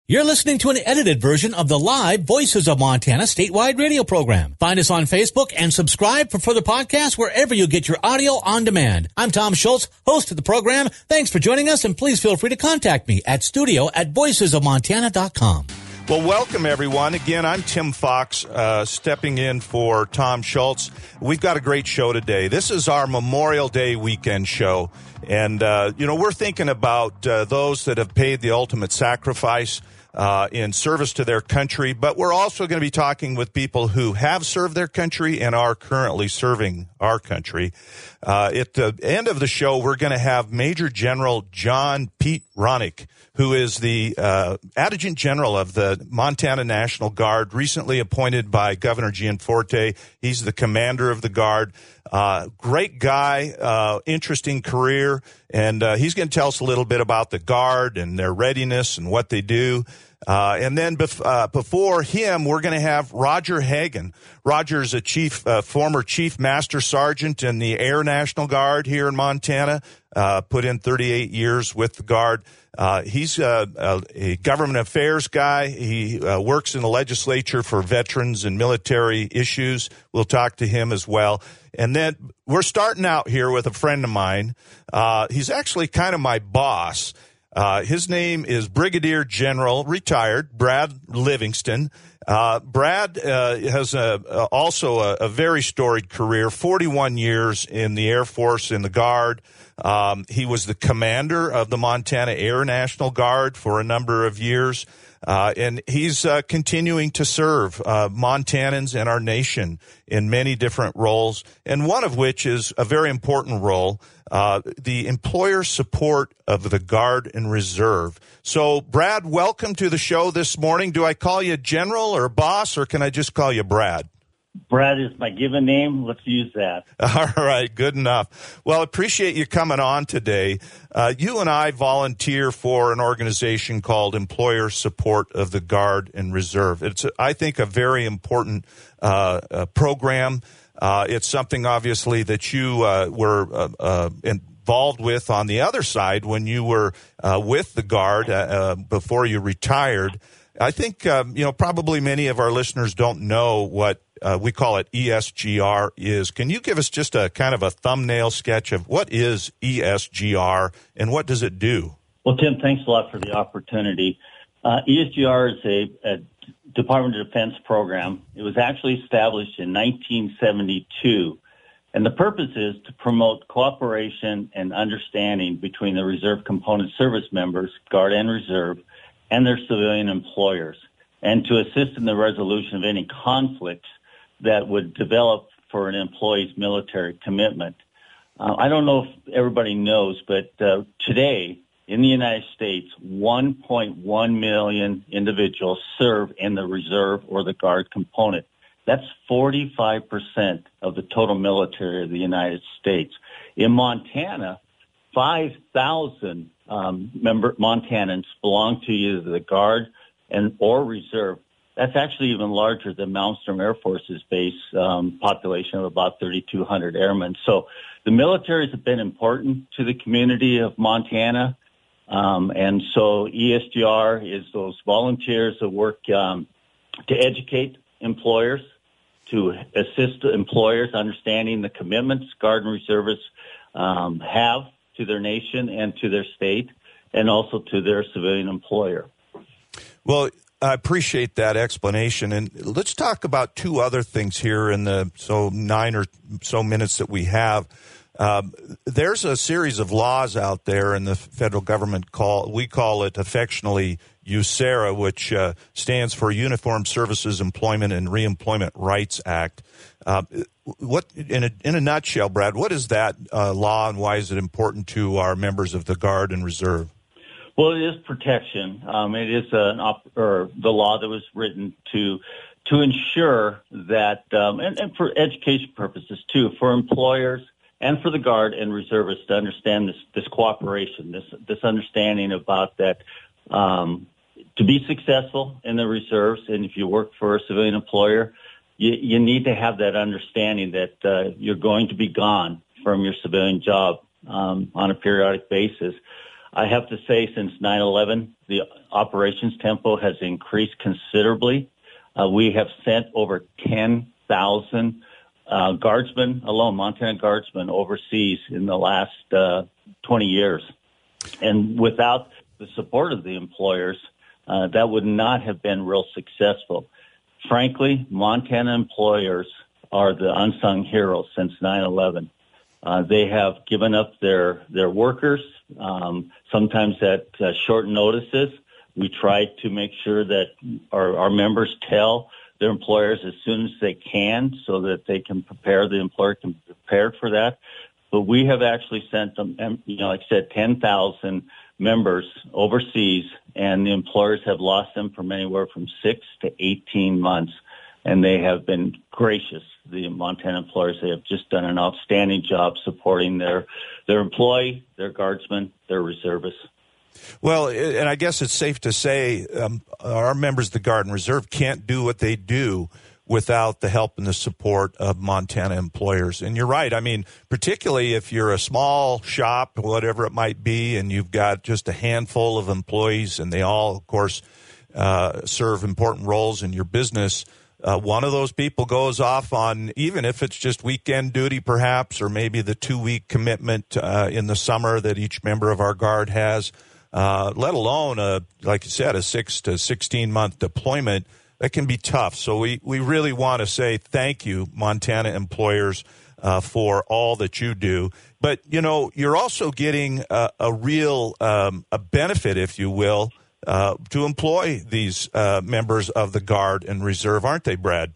You're listening to an edited version of the live Voices of Montana statewide radio program. Find us on Facebook and subscribe for further podcasts wherever you get your audio on demand. I'm Tom Schultz, host of the program. Thanks for joining us, and please feel free to contact me at studio@voicesofmontana.com. Well, welcome, everyone. Again, I'm Tim Fox, stepping in for Tom Schultz. We've got a great show today. This is our Memorial Day weekend show. And, we're thinking about those that have paid the ultimate sacrifice in service to their country, but we're also going to be talking with people who have served their country and are currently serving our country. At the end of the show, we're going to have Major General John Pete Ronick, who is the Adjutant General of the Montana National Guard, recently appointed by Governor Gianforte. He's the commander of the Guard. Great guy, interesting career, and he's going to tell us a little bit about the Guard and their readiness and what they do. And then before him, we're going to have Roger Hagan. Roger's a former Chief Master Sergeant in the Air National Guard here in Montana, put in 38 years with the Guard. He's a government affairs guy. He works in the legislature for veterans and military issues. We'll talk to him as well. And then we're starting out here with a friend of mine. He's actually kind of my boss. His name is Brigadier General, retired, Brad Livingston. Brad has also a very storied career, 41 years in the Air Force, in the Guard. He was the commander of the Montana Air National Guard for a number of years. And he's continuing to serve Montanans and our nation in many different roles, and one of which is a very important role, the employer support of the Guard and Reserve. So, Brad, welcome to the show this morning. Do I call you General or Boss, or can I just call you Brad? Brad is my given name. Let's use that. All right, good enough. Well, appreciate you coming on today. You and I volunteer for an organization called Employer Support of the Guard and Reserve. It's, I think, a very important program. It's something, obviously, that you were involved with on the other side when you were with the Guard before you retired. I think, probably many of our listeners don't know what we call it ESGR is. Can you give us just a kind of a thumbnail sketch of what is ESGR and what does it do? Well, Tim, thanks a lot for the opportunity. ESGR is a Department of Defense program. It was actually established in 1972, and the purpose is to promote cooperation and understanding between the Reserve Component Service members, Guard and Reserve, and their civilian employers, and to assist in the resolution of any conflicts that would develop for an employee's military commitment. I don't know if everybody knows, but today in the United States, 1.1 million individuals serve in the Reserve or the Guard component. That's 45% of the total military of the United States. In Montana, 5,000 Montanans belong to either the Guard or Reserve. That's actually even larger than Malmstrom Air Force's base population of about 3,200 airmen. So the militaries have been important to the community of Montana. And so ESGR is those volunteers that work to educate employers, to assist employers understanding the commitments Guard and Reservists have to their nation and to their state, and also to their civilian employer. Well, I appreciate that explanation. And let's talk about two other things here in the 9 or so minutes that we have. There's a series of laws out there in the federal government we call it affectionately USERRA, which stands for Uniformed Services Employment and Reemployment Rights Act. What, in a nutshell, Brad, what is that law, and why is it important to our members of the Guard and Reserve? Well, it is protection. It is the law that was written to ensure that, and for education purposes too, for employers and for the Guard and Reservists to understand this cooperation, this understanding about that. To be successful in the reserves, and if you work for a civilian employer, you need to have that understanding that you're going to be gone from your civilian job on a periodic basis. I have to say, since 9/11, the operations tempo has increased considerably. We have sent over 10,000 guardsmen alone, Montana guardsmen, overseas in the last 20 years. And without the support of the employers, that would not have been real successful. Frankly, Montana employers are the unsung heroes since 9/11. They have given up their workers, sometimes at short notices. We try to make sure that our members tell their employers as soon as they can so that they can prepare, the employer can be prepared for that. But we have actually sent them, like I said, 10,000 members overseas, and the employers have lost them from anywhere from 6 to 18 months. And they have been gracious. The Montana employers, they have just done an outstanding job supporting their employee, their guardsmen, their reservists. Well, and I guess it's safe to say our members of the Guard and Reserve can't do what they do without the help and the support of Montana employers. And you're right. I mean, particularly if you're a small shop, whatever it might be, and you've got just a handful of employees and they all, of course, serve important roles in your business. One of those people goes off on, even if it's just weekend duty perhaps, or maybe the 2-week commitment in the summer that each member of our Guard has, let alone, like you said, a 6 to 16-month deployment. That can be tough. So we really want to say thank you, Montana employers, for all that you do. But, you're also getting a real a benefit, if you will, to employ these members of the Guard and Reserve, aren't they, Brad?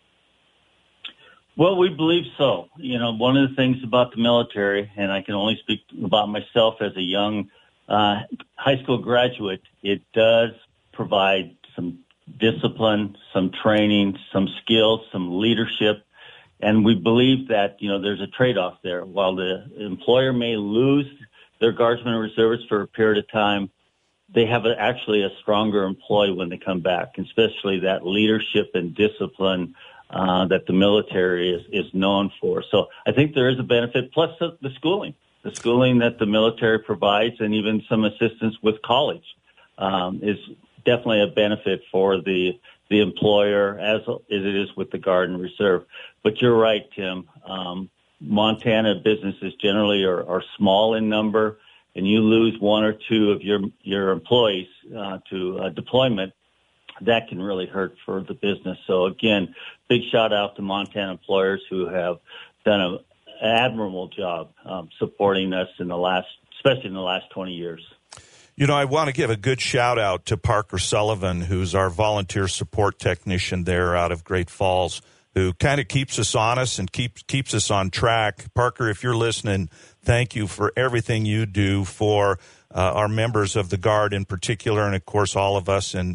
Well, we believe so. One of the things about the military, and I can only speak about myself as a young high school graduate, it does provide some discipline, some training, some skills, some leadership. And we believe that, there's a trade-off there. While the employer may lose their guardsmen and reservists for a period of time, they have actually a stronger employee when they come back, especially that leadership and discipline that the military is known for. So I think there is a benefit, plus the schooling that the military provides, and even some assistance with college is definitely a benefit for the employer as it is with the Guard and Reserve. But you're right, Tim. Montana businesses generally are small in number, and you lose 1 or 2 of your employees to deployment, that can really hurt for the business. So again, big shout out to Montana employers who have done an admirable job supporting us especially in the last 20 years. I want to give a good shout out to Parker Sullivan, who's our volunteer support technician there out of Great Falls, who kind of keeps us honest and keeps us on track. Parker, if you're listening, thank you for everything you do for our members of the Guard in particular, and of course all of us in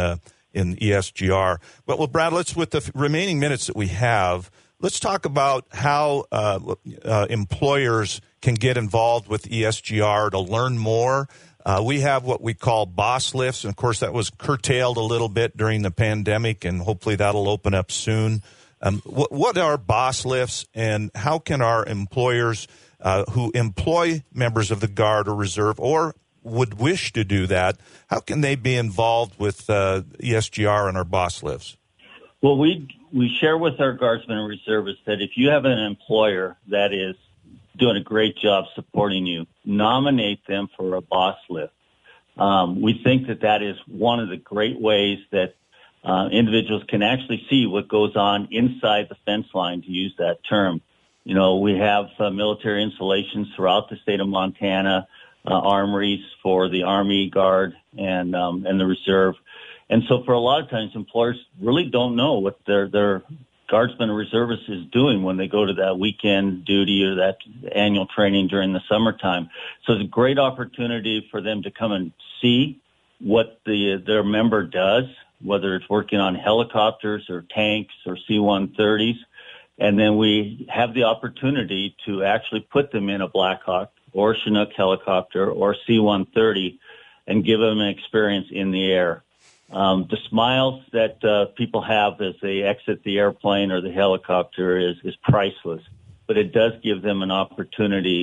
ESGR. But well, Brad, with the remaining minutes that we have, let's talk about how employers can get involved with ESGR to learn more. We have what we call boss lifts, and of course that was curtailed a little bit during the pandemic, and hopefully that'll open up soon. What are boss lifts, and how can our employers who employ members of the Guard or Reserve or would wish to do that, how can they be involved with ESGR and our boss lifts? Well, we share with our guardsmen and reservists that if you have an employer that is doing a great job supporting you, nominate them for a boss lift. We think that is one of the great ways that individuals can actually see what goes on inside the fence line, to use that term. We have military installations throughout the state of Montana, armories for the Army, Guard, and the Reserve. And so for a lot of times, employers really don't know what their guardsmen and reservists is doing when they go to that weekend duty or that annual training during the summertime. So it's a great opportunity for them to come and see what their member does, whether it's working on helicopters or tanks or C-130s. And then we have the opportunity to actually put them in a Black Hawk or Chinook helicopter or C-130 and give them an experience in the air. The smiles that people have as they exit the airplane or the helicopter is priceless, but it does give them an opportunity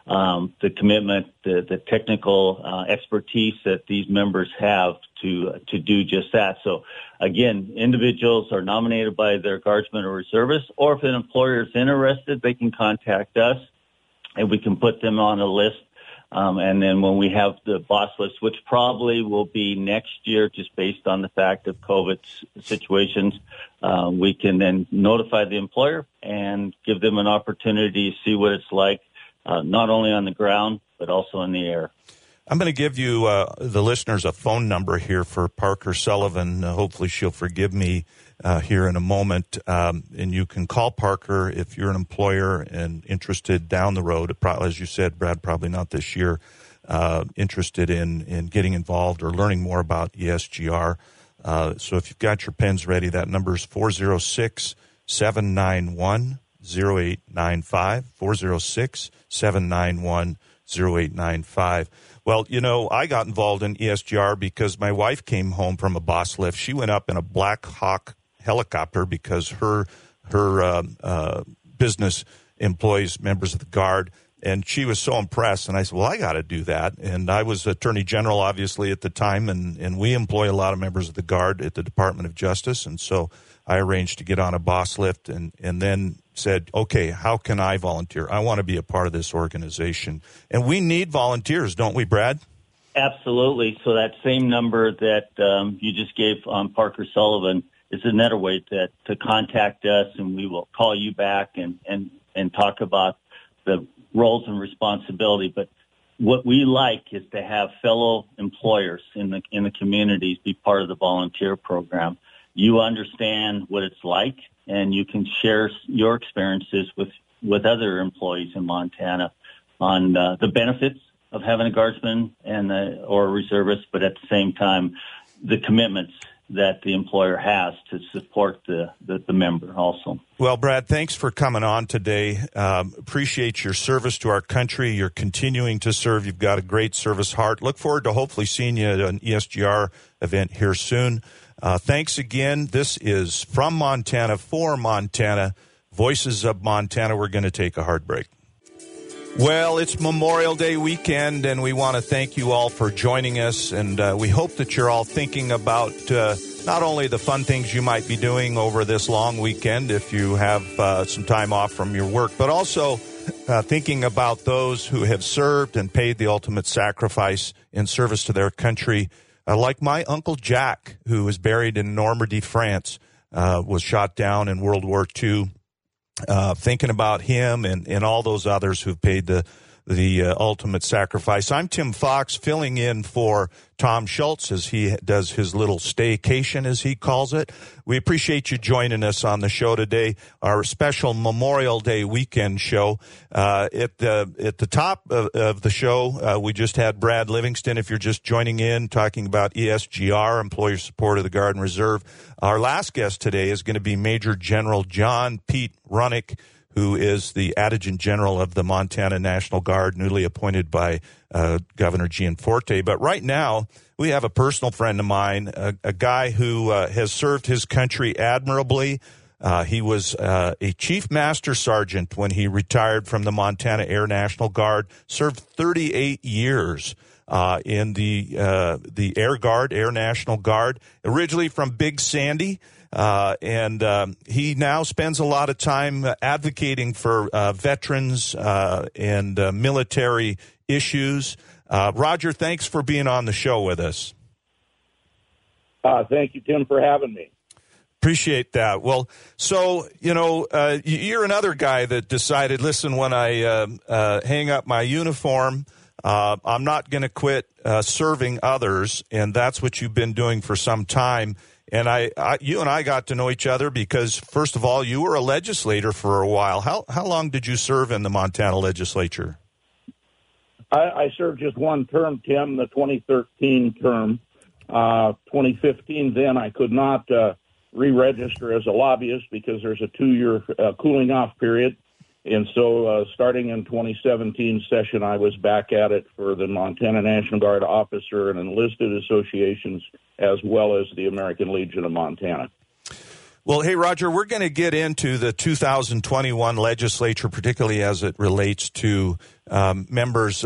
the commitment, the technical expertise that these members have to do just that. So, again, individuals are nominated by their guardsmen or reservists, or if an employer is interested, they can contact us, and we can put them on a list. And then when we have the boss list, which probably will be next year just based on the fact of COVID situations, we can then notify the employer and give them an opportunity to see what it's like, not only on the ground, but also in the air. I'm going to give you, the listeners, a phone number here for Parker Sullivan. Hopefully she'll forgive me here in a moment. And you can call Parker if you're an employer and interested down the road. As you said, Brad, probably not this year, interested in getting involved or learning more about ESGR. So if you've got your pens ready, that number is 406-791-0895, 406-791-0895. Well, you know, I got involved in ESGR because my wife came home from a boss lift. She went up in a Black Hawk helicopter because her business employs members of the Guard, and she was so impressed. And I said, well, I got to do that. And I was Attorney General, obviously, at the time, and we employ a lot of members of the Guard at the Department of Justice. And so I arranged to get on a boss lift and then said, okay, how can I volunteer? I want to be a part of this organization. And we need volunteers, don't we, Brad? Absolutely. So that same number that you just gave on Parker Sullivan is another way to contact us, and we will call you back and talk about the roles and responsibility. But what we like is to have fellow employers in the communities be part of the volunteer program. You understand what it's like, and you can share your experiences with other employees in Montana on the benefits of having a guardsman or a reservist, but at the same time, the commitments that the employer has to support the member also. Well, Brad, thanks for coming on today. Appreciate your service to our country. You're continuing to serve. You've got a great service heart. Look forward to hopefully seeing you at an ESGR event here soon. Thanks again. This is from Montana for Montana, Voices of Montana. We're going to take a hard break. Well, it's Memorial Day weekend, and we want to thank you all for joining us. And we hope that you're all thinking about not only the fun things you might be doing over this long weekend if you have some time off from your work, but also thinking about those who have served and paid the ultimate sacrifice in service to their country. Like my Uncle Jack, who was buried in Normandy, France, was shot down in World War II. Thinking about him and all those others who've paid the ultimate sacrifice. I'm Tim Fox, filling in for Tom Schultz as he does his little staycation, as he calls it. We appreciate you joining us on the show today, our special Memorial Day weekend show. At the top of the show, we just had Brad Livingston, if you're just joining in, talking about ESGR, Employer Support of the Guard and Reserve. Our last guest today is going to be Major General John Pete Runnick, who is the Adjutant General of the Montana National Guard, newly appointed by Governor Gianforte. But right now, we have a personal friend of mine, a guy who has served his country admirably. He was a Chief Master Sergeant when he retired from the Montana Air National Guard, served 38 years in the Air Guard, Air National Guard, originally from Big Sandy. And he now spends a lot of time advocating for veterans and military issues. Roger, thanks for being on the show with us. Thank you, Tim, for having me. Appreciate that. Well, so, you're another guy that decided, listen, when I hang up my uniform, I'm not going to quit serving others, and that's what you've been doing for some time. And you and I got to know each other because, first of all, you were a legislator for a while. How long did you serve in the Montana legislature? I served just one term, Tim, the 2013 term. 2015, then I could not re-register as a lobbyist because there's a 2-year cooling off period. And so starting in 2017 session, I was back at it for the Montana National Guard officer and enlisted associations, as well as the American Legion of Montana. Well, hey, Roger, we're going to get into the 2021 legislature, particularly as it relates to veterans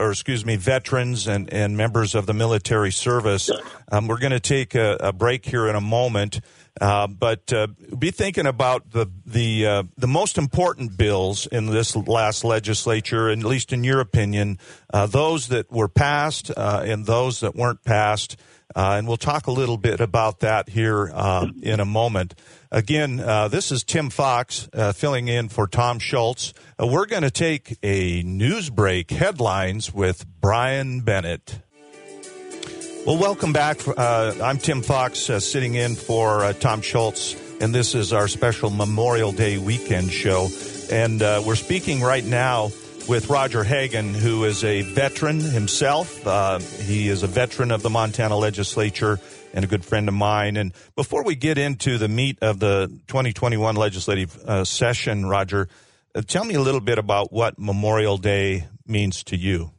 and members of the military service. We're going to take a break here in a moment, but be thinking about the most important bills in this last legislature, at least in your opinion, those that were passed and those that weren't passed. And we'll talk a little bit about that here in a moment. Again, this is Tim Fox filling in for Tom Schultz. We're going to take a news break, headlines with Brian Bennett. Well, welcome back. I'm Tim Fox sitting in for Tom Schultz, and this is our special Memorial Day weekend show. And we're speaking right now with Roger Hagan, who is a veteran himself. He is a veteran of the Montana legislature and a good friend of mine. And before we get into the meat of the 2021 legislative session, Roger, tell me a little bit about what Memorial Day means to you.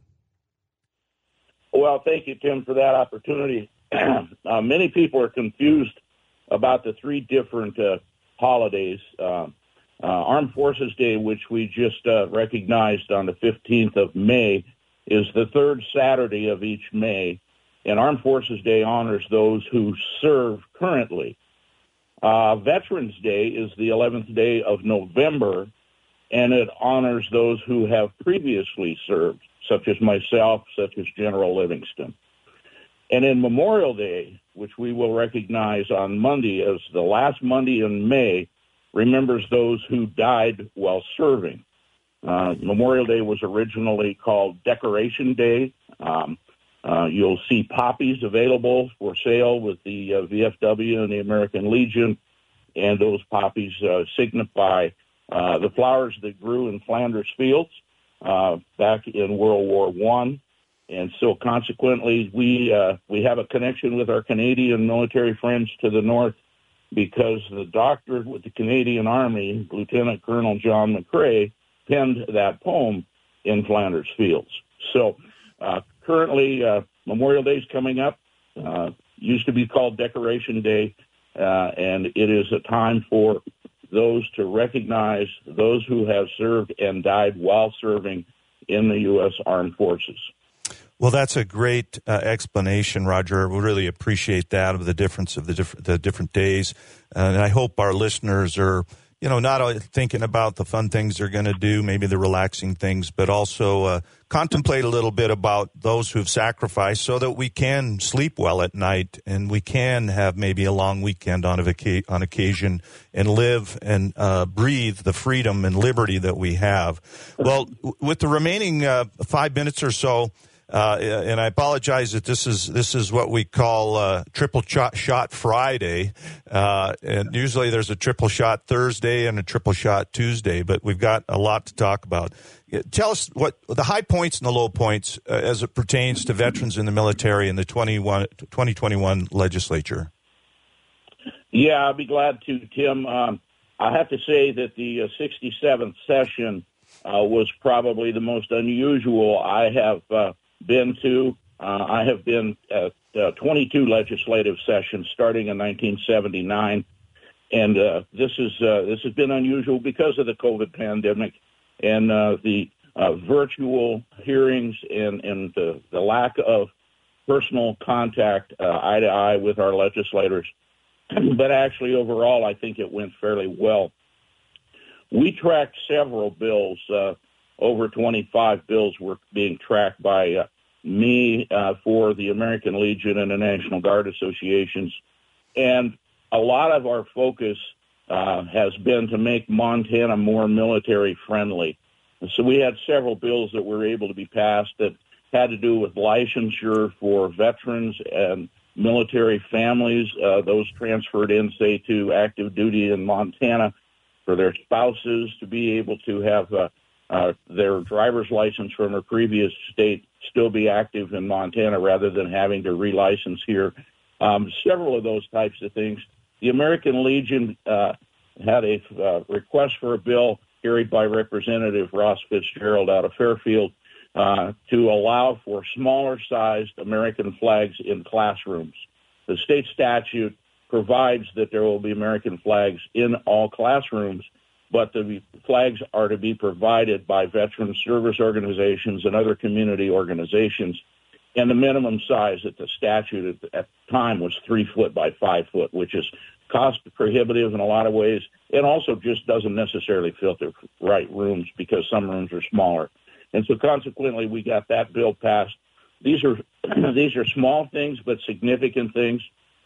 Well, thank you, Tim, for that opportunity. Many people are confused about the three different holidays. Armed Forces Day, which we just recognized on the 15th of May, is the third Saturday of each May, and Armed Forces Day honors those who serve currently. Veterans Day is the 11th day of November, and it honors those who have previously served, such as myself, such as General Livingston. And in Memorial Day, which we will recognize on Monday as the last Monday in May, remembers those who died while serving. Memorial Day was originally called Decoration Day. You'll see poppies available for sale with the VFW and the American Legion, and those poppies signify the flowers that grew in Flanders Fields back in World War I. And so consequently, we have a connection with our Canadian military friends to the north, because the doctor with the Canadian Army, Lieutenant Colonel John McCrae, penned that poem in Flanders Fields. So currently, Memorial Day is coming up. Used to be called Decoration Day, and it is a time for those to recognize those who have served and died while serving in the U.S. Armed Forces. Well, that's a great explanation, Roger. We really appreciate that, of the difference of the different days. And I hope our listeners are, not only thinking about the fun things they're going to do, maybe the relaxing things, but also contemplate a little bit about those who've sacrificed so that we can sleep well at night and we can have maybe a long weekend on occasion and live and breathe the freedom and liberty that we have. Well, with the remaining 5 minutes or so, and I apologize that this is what we call triple shot Friday, and usually there's a triple shot Thursday and a triple shot Tuesday, but we've got a lot to talk about. Tell us what the high points and the low points as it pertains to veterans in the military in the 2021 legislature. Yeah, I'll be glad to, Tim. I have to say that the 67th session was probably the most unusual I have been to. I have been at 22 legislative sessions starting in 1979, and this has been unusual because of the COVID pandemic and the virtual hearings and the lack of personal contact eye to eye with our legislators. But actually, overall, I think it went fairly well. We tracked several bills. Over 25 bills were being tracked by me for the American Legion and the National Guard Associations. And a lot of our focus has been to make Montana more military friendly. So we had several bills that were able to be passed that had to do with licensure for veterans and military families, those transferred in, say, to active duty in Montana, for their spouses to be able to have their driver's license from a previous state still be active in Montana rather than having to relicense here. Several of those types of things. The American Legion had a request for a bill carried by Representative Ross Fitzgerald out of Fairfield to allow for smaller-sized American flags in classrooms. The state statute provides that there will be American flags in all classrooms, but the flags are to be provided by veteran service organizations and other community organizations. And the minimum size at the statute at the time was 3 foot by 5 foot, which is cost prohibitive in a lot of ways, and also just doesn't necessarily fill the right rooms because some rooms are smaller. And so consequently, we got that bill passed. These are small things, but significant things.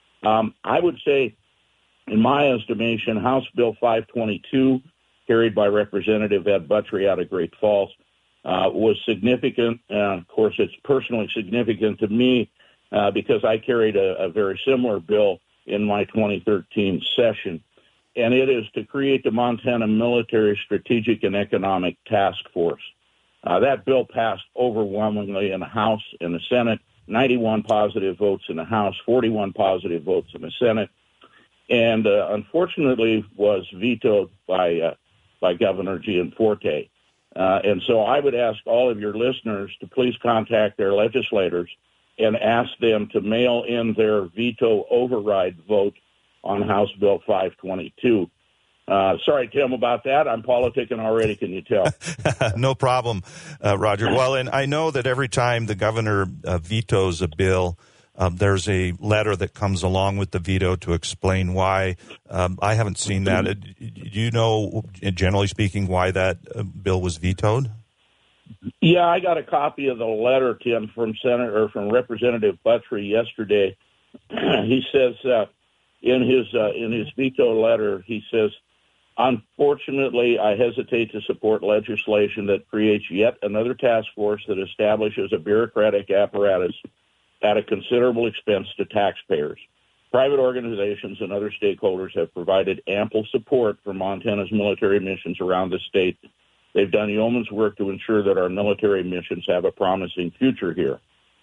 I would say, in my estimation, House Bill 522, carried by Representative Ed Buttrey out of Great Falls, was significant. Of course, it's personally significant to me because I carried a very similar bill in my 2013 session, and it is to create the Montana Military Strategic and Economic Task Force. That bill passed overwhelmingly in the House and the Senate, 91 positive votes in the House, 41 positive votes in the Senate, and unfortunately was vetoed by Governor Gianforte. And so I would ask all of your listeners to please contact their legislators and ask them to mail in their veto override vote on House Bill 522. Sorry, Tim, about that. I'm politicking already, can you tell? No problem, Roger. Well, and I know that every time the governor vetoes a bill, there's a letter that comes along with the veto to explain why. I haven't seen that. Do you know, generally speaking, why that bill was vetoed? Yeah, I got a copy of the letter, Tim, from Representative Buttrey yesterday. He says in his veto letter, he says, "Unfortunately, I hesitate to support legislation that creates yet another task force that establishes a bureaucratic apparatus at a considerable expense to taxpayers. Private organizations and other stakeholders have provided ample support for Montana's military missions around the state. They've done yeoman's work to ensure that our military missions have a promising future here."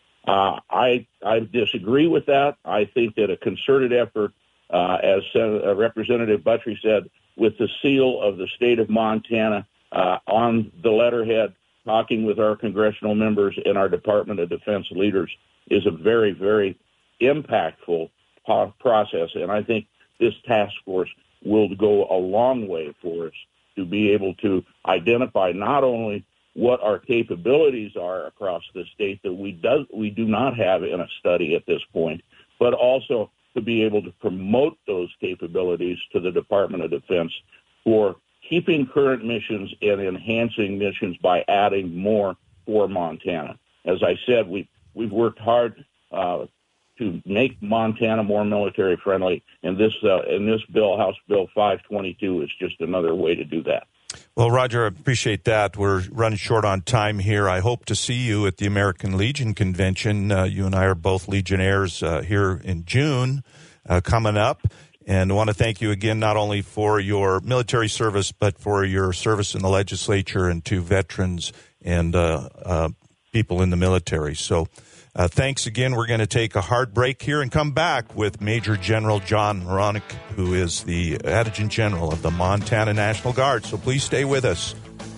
I disagree with that. I think that a concerted effort, as Representative Buttrey said, with the seal of the state of Montana on the letterhead, talking with our congressional members and our Department of Defense leaders, is a very, very impactful process. And I think this task force will go a long way for us to be able to identify not only what our capabilities are across the state that we do not have in a study at this point, but also to be able to promote those capabilities to the Department of Defense for keeping current missions and enhancing missions by adding more for Montana. As I said, we've worked hard to make Montana more military friendly, and this bill, House Bill 522, is just another way to do that. Well, Roger, I appreciate that. We're running short on time here. I hope to see you at the American Legion Convention. You and I are both Legionnaires here in June coming up. And I want to thank you again, not only for your military service, but for your service in the legislature and to veterans and people in the military. So thanks again. We're going to take a hard break here and come back with Major General John Moronic, who is the Adjutant General of the Montana National Guard. So please stay with us.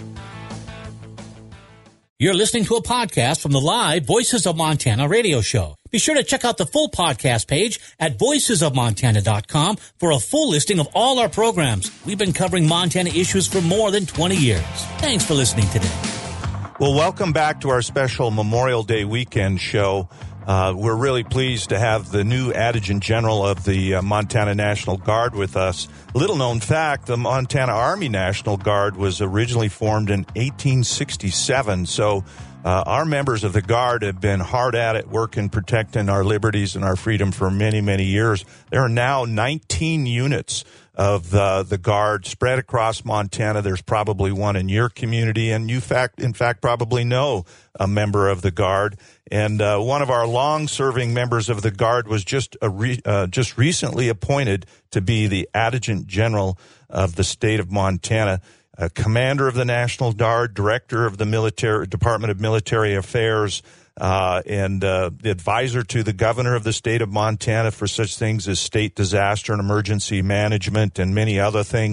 You're listening to a podcast from the live Voices of Montana radio show. Be sure to check out the full podcast page at voicesofmontana.com for a full listing of all our programs. We've been covering Montana issues for more than 20 years. Thanks for listening today. Well, welcome back to our special Memorial Day weekend show. We're really pleased to have the new Adjutant General of the Montana National Guard with us. Little known fact, the Montana Army National Guard was originally formed in 1867. So our members of the Guard have been hard at it working, protecting our liberties and our freedom for many, many years. There are now 19 units of the Guard spread across Montana. There's probably one in your community, and you, in fact, probably know a member of the Guard. And one of our long-serving members of the Guard was just recently appointed to be the Adjutant General of the state of Montana, Commander of the National Guard, Director of the Department of Military Affairs, and the advisor to the governor of the state of Montana for such things as state disaster and emergency management and many other things.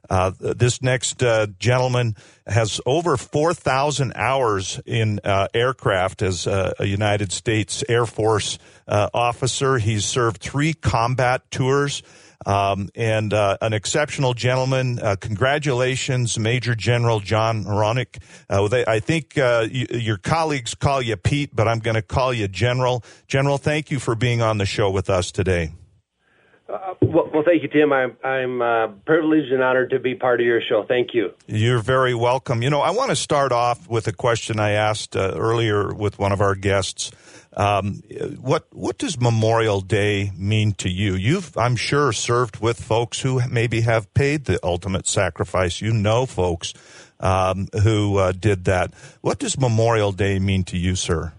This next gentleman has over 4,000 hours in aircraft as a United States Air Force officer. He's served 3 combat tours. And an exceptional gentleman. Congratulations, Major General John Hronek. I think your colleagues call you Pete, but I'm going to call you General. General, thank you for being on the show with us today. Well, thank you, Tim. I'm privileged and honored to be part of your show. Thank you. You're very welcome. I want to start off with a question I asked earlier with one of our guests. What does Memorial Day mean to you? You've, I'm sure, served with folks who maybe have paid the ultimate sacrifice. Folks who did that. What does Memorial Day mean to you, sir?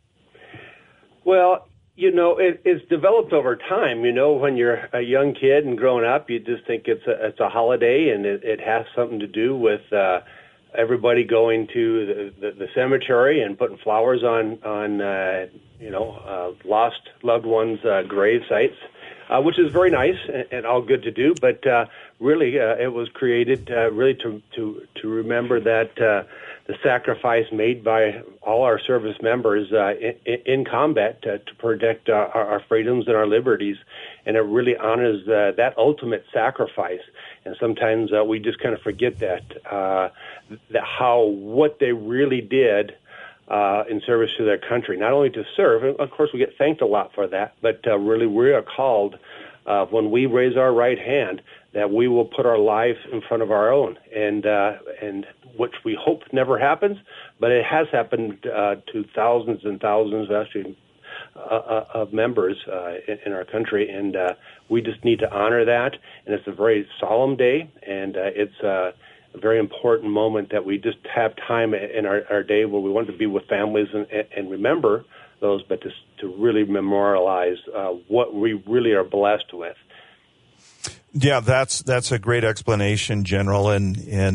Well, it's developed over time. When you're a young kid and growing up, you just think it's a holiday, and it has something to do with everybody going to the cemetery and putting flowers on lost loved ones' grave sites, which is very nice and all good to do. But really, it was created really to remember that the sacrifice made by all our service members in combat to protect our freedoms and our liberties, and it really honors that ultimate sacrifice. And sometimes we just kind of forget that what they really did in service to their country, not only to serve, and of course we get thanked a lot for that, but really we are called when we raise our right hand that we will put our life in front of our own, and which we hope never happens, but it has happened to thousands and thousands, actually, of members in our country, and we just need to honor that. And it's a very solemn day, and it's a very important moment that we just have time in our day where we want to be with families and remember those, but to really memorialize what we really are blessed with. Yeah, that's a great explanation, General, and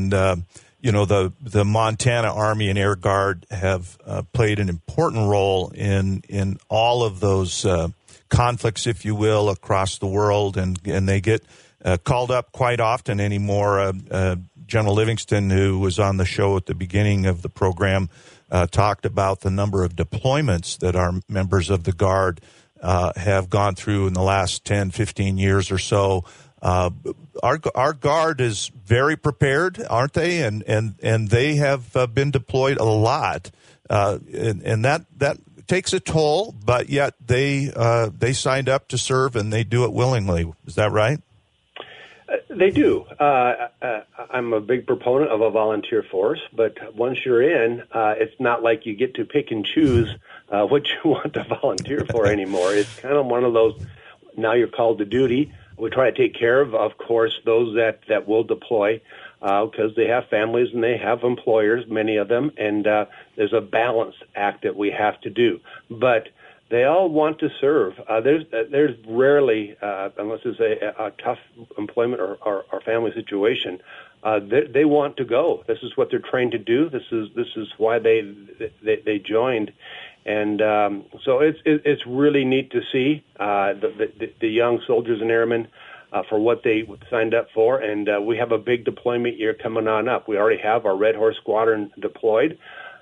the Montana Army and Air Guard have played an important role in all of those conflicts, if you will, across the world, and they get called up quite often anymore. General Livingston, who was on the show at the beginning of the program, talked about the number of deployments that our members of the Guard have gone through in the last 10, 15 years or so. Our Guard is very prepared, aren't they? And they have been deployed a lot, and that takes a toll. But yet they signed up to serve, and they do it willingly. Is that right? They do. I'm a big proponent of a volunteer force, but once you're in, it's not like you get to pick and choose what you want to volunteer for anymore. It's kind of one of those. Now you're called to duty. We try to take care of course, those that will deploy because they have families and they have employers, many of them, and there's a balance act that we have to do. But they all want to serve. There's rarely, unless it's a tough employment or family situation, they want to go. This is what they're trained to do. This is why they joined. And so it's really neat to see the young soldiers and airmen for what they signed up for. And we have a big deployment year coming on up. We already have our Red Horse Squadron deployed,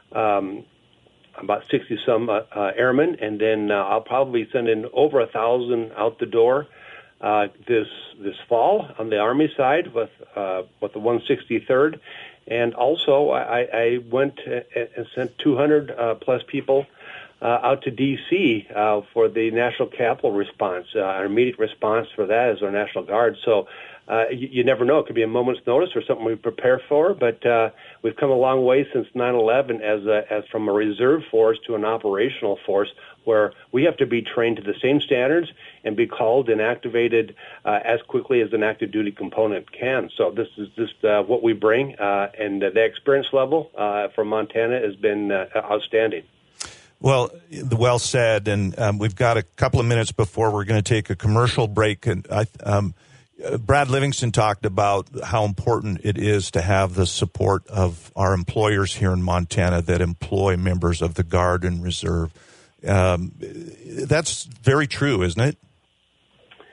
about 60-some airmen. And then I'll probably send in over 1,000 out the door this fall on the Army side with the 163rd. And also I went and sent 200 plus people out to D.C. For the National Capital response. Our immediate response for that is our National Guard. So you never know. It could be a moment's notice or something we prepare for, but we've come a long way since 9/11 as from a reserve force to an operational force where we have to be trained to the same standards and be called and activated as quickly as an active duty component can. So this is just what we bring, and the experience level from Montana has been outstanding. Well said, and we've got a couple of minutes before we're going to take a commercial break. And Brad Livingston talked about how important it is to have the support of our employers here in Montana that employ members of the Guard and Reserve. That's very true, isn't it?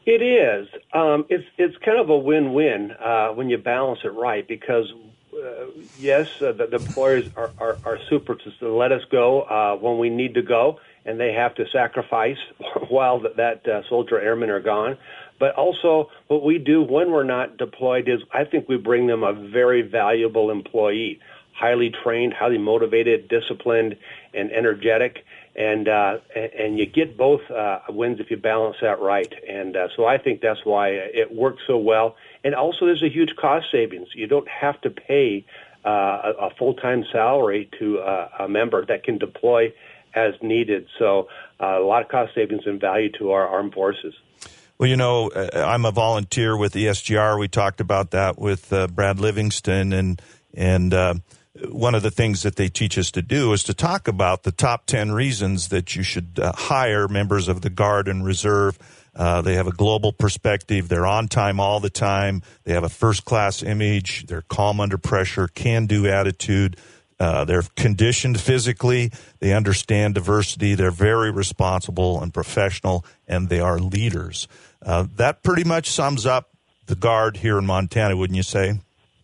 It is. It's kind of a win-win when you balance it right, because yes, the employers are super to let us go when we need to go, and they have to sacrifice while that soldier airmen are gone. But also, what we do when we're not deployed is, I think we bring them a very valuable employee, highly trained, highly motivated, disciplined, and energetic. And you get both wins if you balance that right. And so I think that's why it works so well. And also, there's a huge cost savings. You don't have to pay a full-time salary to a member that can deploy as needed. So a lot of cost savings and value to our armed forces. Well, you know, I'm a volunteer with ESGR. We talked about that with Brad Livingston, and one of the things that they teach us to do is to talk about the top 10 reasons that you should hire members of the Guard and Reserve. They have a global perspective. They're on time all the time. They have a first-class image. They're calm under pressure, can-do attitude. They're conditioned physically. They understand diversity. They're very responsible and professional, and they are leaders. That pretty much sums up the Guard here in Montana, wouldn't you say?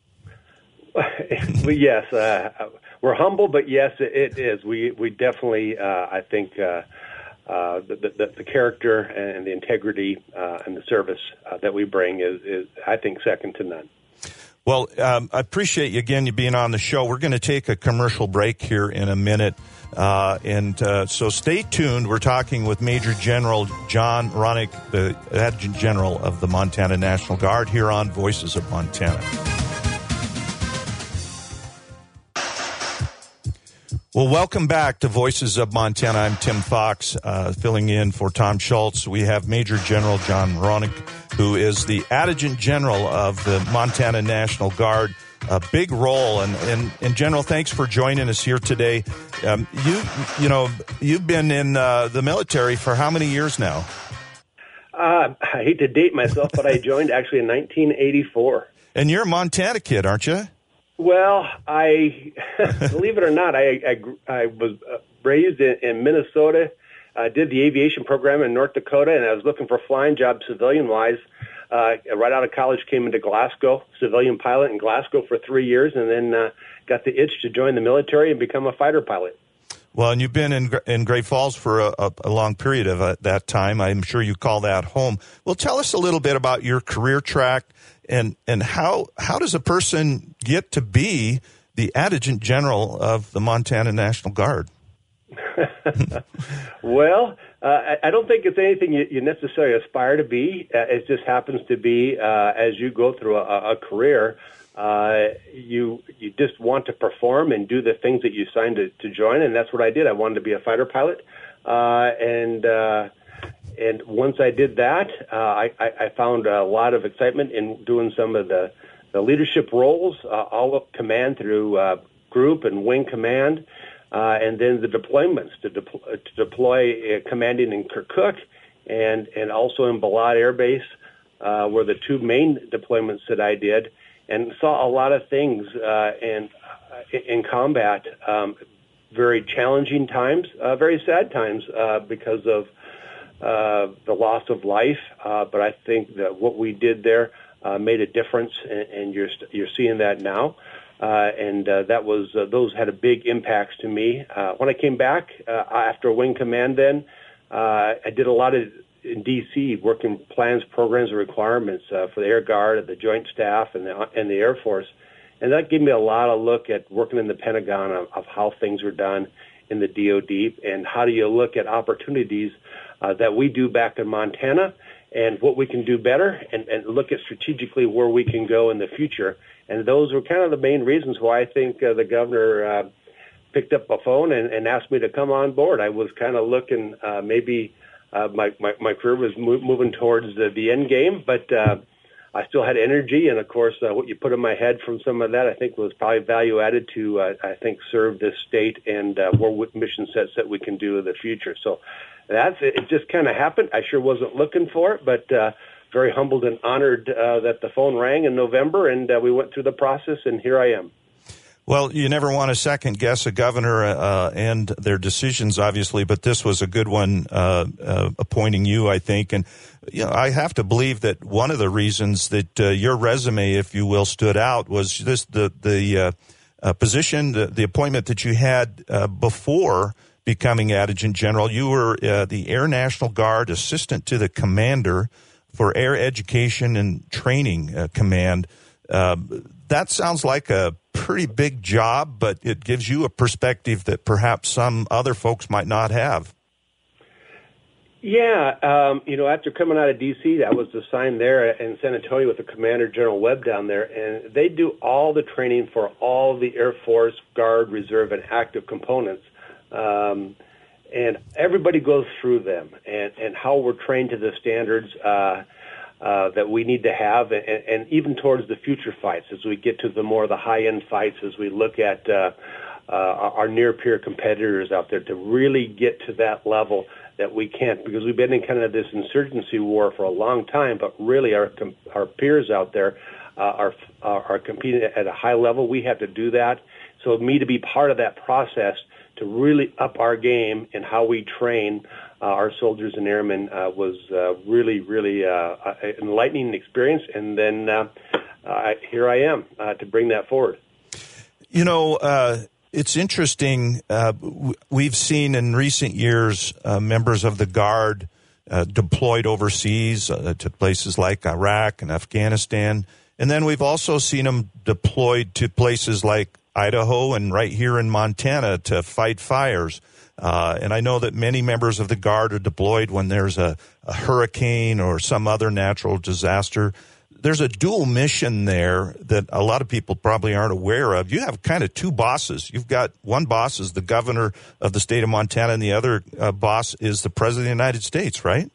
Yes, we're humble, but yes, it is. We definitely, I think, the character and the integrity and the service that we bring is, I think, second to none. Well, I appreciate you again, you being on the show. We're going to take a commercial break here in a minute. So stay tuned. We're talking with Major General John Ronick, the Adjutant General of the Montana National Guard, here on Voices of Montana. Well, welcome back to Voices of Montana. I'm Tim Fox, filling in for Tom Schultz. We have Major General John Ronick, who is the Adjutant General of the Montana National Guard. A big role, and General, thanks for joining us here today. You've been in the military for how many years now? I hate to date myself, but I joined actually in 1984. And you're a Montana kid, aren't you? Well, I believe it or not, I was raised in Minnesota. I did the aviation program in North Dakota, and I was looking for flying jobs civilian-wise. Right out of college, came into Glasgow, civilian pilot in Glasgow for 3 years, and then got the itch to join the military and become a fighter pilot. Well, and you've been in Great Falls for a long period of that time. I'm sure you call that home. Well, tell us a little bit about your career track and how does a person get to be the Adjutant General of the Montana National Guard? Well, I don't think it's anything you necessarily aspire to be. It just happens to be as you go through a career, you just want to perform and do the things that you signed to join, and that's what I did. I wanted to be a fighter pilot, and once I did that, I found a lot of excitement in doing some of the leadership roles, all up command through group and wing command. And then the deployments to deploy commanding in Kirkuk and also in Balad Air Base were the two main deployments that I did, and saw a lot of things in combat. Very challenging times, very sad times because of the loss of life. But I think that what we did there made a difference, and you're seeing that now. That was those had a big impacts to me. When I came back after Wing Command, then I did a lot in D.C. working plans, programs, and requirements for the Air Guard, the Joint Staff, and the Air Force, and that gave me a lot of look at working in the Pentagon of how things were done in the DoD, and how do you look at opportunities that we do back in Montana, and what we can do better, and look at strategically where we can go in the future. And those were kind of the main reasons why I think the governor picked up a phone and asked me to come on board. I was kind of looking, maybe my career was moving towards the end game, but I still had energy. And, of course, what you put in my head from some of that, I think, was probably value added to, I think, serve this state and what mission sets that we can do in the future. So it just kind of happened. I sure wasn't looking for it, but very humbled and honored that the phone rang in November, and we went through the process, and here I am. Well, you never want to second guess a governor and their decisions, obviously, but this was a good one appointing you, I think. And I have to believe that one of the reasons that your resume, if you will, stood out was this the position, the appointment that you had before becoming Adjutant General. You were the Air National Guard Assistant to the Commander for Air Education and Training Command. That sounds like a pretty big job, but it gives you a perspective that perhaps some other folks might not have. Yeah, after coming out of D.C., I was assigned there in San Antonio with the Commander General Webb down there, and they do all the training for all the Air Force, Guard, Reserve, and active components. And everybody goes through them and how we're trained to the standards that we need to have, and even towards the future fights as we get to the high-end fights, as we look at our near-peer competitors out there, to really get to that level that we can't, because we've been in kind of this insurgency war for a long time, but really our peers out there are competing at a high level. We have to do that. So me to be part of that process to really up our game in how we train our soldiers and airmen was really, really an enlightening experience. And then here I am to bring that forward. It's interesting. We've seen in recent years members of the Guard deployed overseas to places like Iraq and Afghanistan. And then we've also seen them deployed to places like Idaho and right here in Montana to fight fires. And I know that many members of the Guard are deployed when there's a hurricane or some other natural disaster. There's a dual mission there that a lot of people probably aren't aware of. You have kind of two bosses. You've got one boss is the governor of the state of Montana, and the other boss is the president of the United States, right?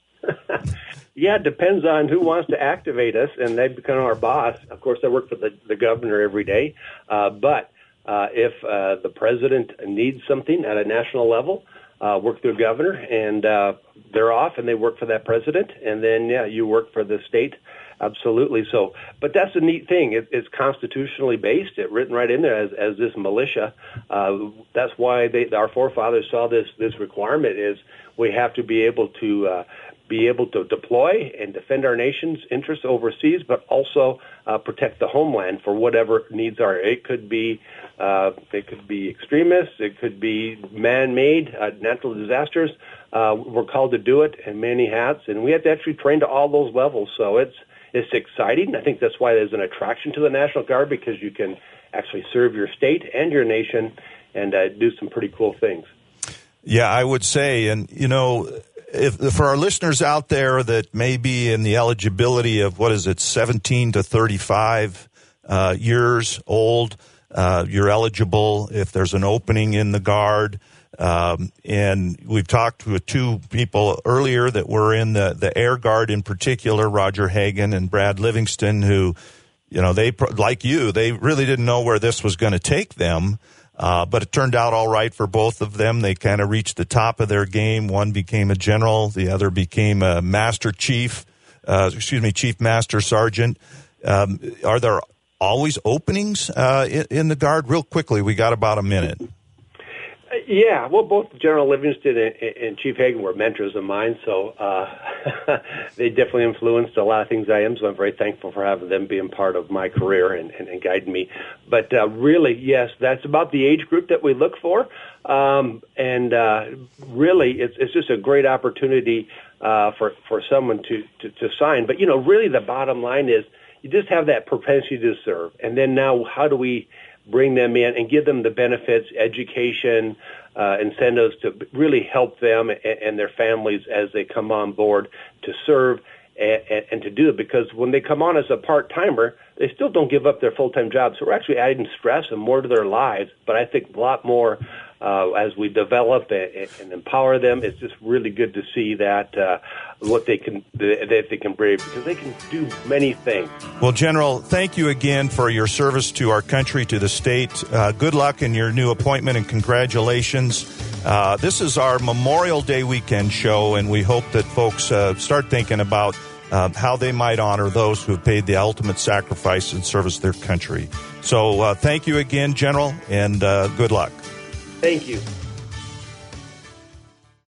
Yeah, it depends on who wants to activate us, and they become our boss. Of course, I work for the governor every day, but if the president needs something at a national level, work through the governor, and they're off, and they work for that president, and then, you work for the state. Absolutely. So, but that's a neat thing. It's constitutionally based. It's written right in there as this militia. That's why our forefathers saw this requirement is we have to be able to deploy and defend our nation's interests overseas, but also protect the homeland for whatever needs are. It could be extremists. It could be man-made natural disasters. We're called to do it in many hats, and we have to actually train to all those levels. So it's exciting. I think that's why there's an attraction to the National Guard, because you can actually serve your state and your nation and do some pretty cool things. Yeah, I would say, and if for our listeners out there that may be in the eligibility of 17 to 35 years old, you're eligible if there's an opening in the Guard. And we've talked with two people earlier that were in the Air Guard in particular, Roger Hagan and Brad Livingston, who, they, like you, they really didn't know where this was going to take them. But it turned out all right for both of them. They kind of reached the top of their game. One became a general. The other became a chief master sergeant. Are there always openings in the Guard? Real quickly, we got about a minute. Yeah, well, both General Livingston and Chief Hagan were mentors of mine, so they definitely influenced a lot of things I am, so I'm very thankful for having them being part of my career and guiding me. But really, yes, that's about the age group that we look for, and really, it's just a great opportunity for someone to sign. But, really the bottom line is you just have that propensity to serve, and then now how do we bring them in and give them the benefits, education, incentives to really help them and their families as they come on board to serve and to do it. Because when they come on as a part-timer, they still don't give up their full-time jobs. So we're actually adding stress and more to their lives. But I think a lot more as we develop and empower them. It's just really good to see that what they can bring, because they can do many things. Well, General, thank you again for your service to our country, to the state. Good luck in your new appointment, and congratulations. This is our Memorial Day weekend show, and we hope that folks start thinking about how they might honor those who have paid the ultimate sacrifice in service to their country. So thank you again, General, and good luck. Thank you.